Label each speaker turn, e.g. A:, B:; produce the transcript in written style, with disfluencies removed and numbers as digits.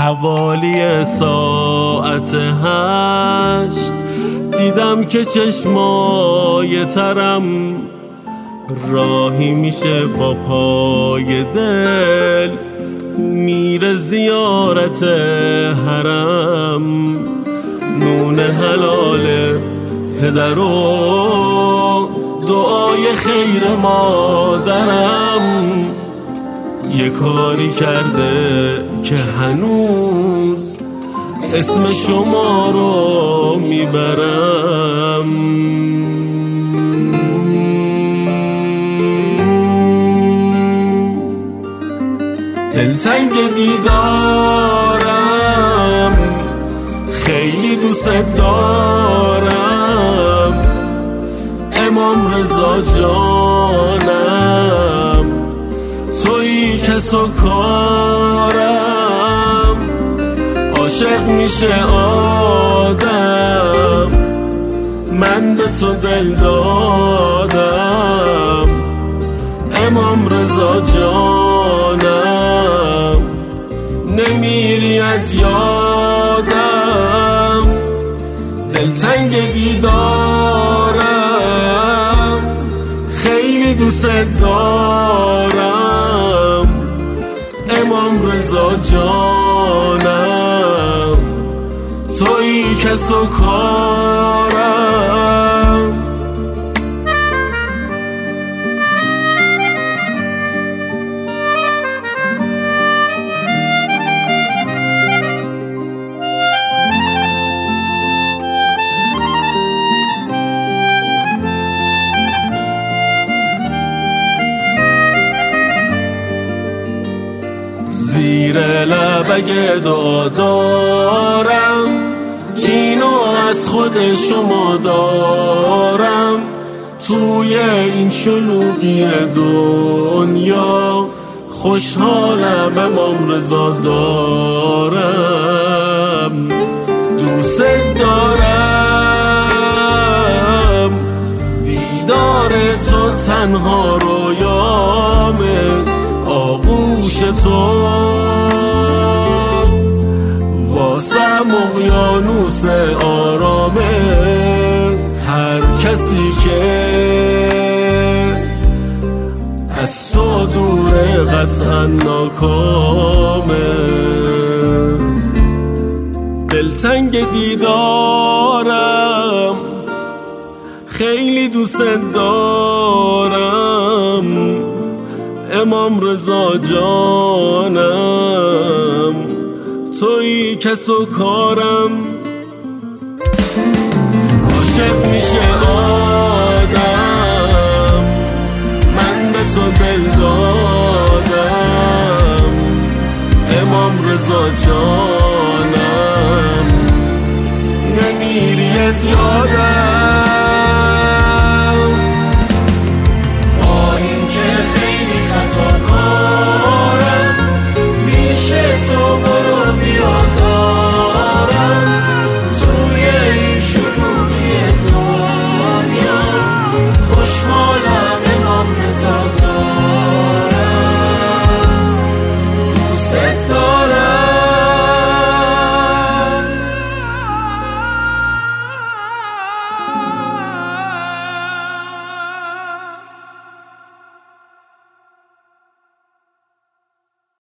A: حوالی ساعت 8 دیدم که چشمای ترم راهی میشه با پای دل، میره زیارت حرم. نون حلال پدر و دعای خیر مادرم یه کاری کرده که هنوز اسم شما رو میبرم. دلتنگ دیدارم، خیلی دوست دارم، امام رضا جانم، تویی کس و کارم. عاشق میشه آدم، من به تو دل دادم، امام رضا جانم، نمیری از یادم. دلتنگ دیدارم، خیلی دوست دارم، امام رضا جانم، تویی کس و کارم. زیر لب اگه دعا دارم، اینو از خود شما دارم. توی این شلوغی دنیا خوشحالم، امام رضا دارم، دوست دارم. دیدار تو تنها رویامه، آغوش تو واسم اقیانوس آرامه. هر کسی که از تو دوره قطعا ناکامه. دلتنگ دیدارم، خیلی دوست دارم، امام رضا جانم، تویی کس و کارم. عاشق میشه آدم، من به تو دل دادم، امام رضا جانم.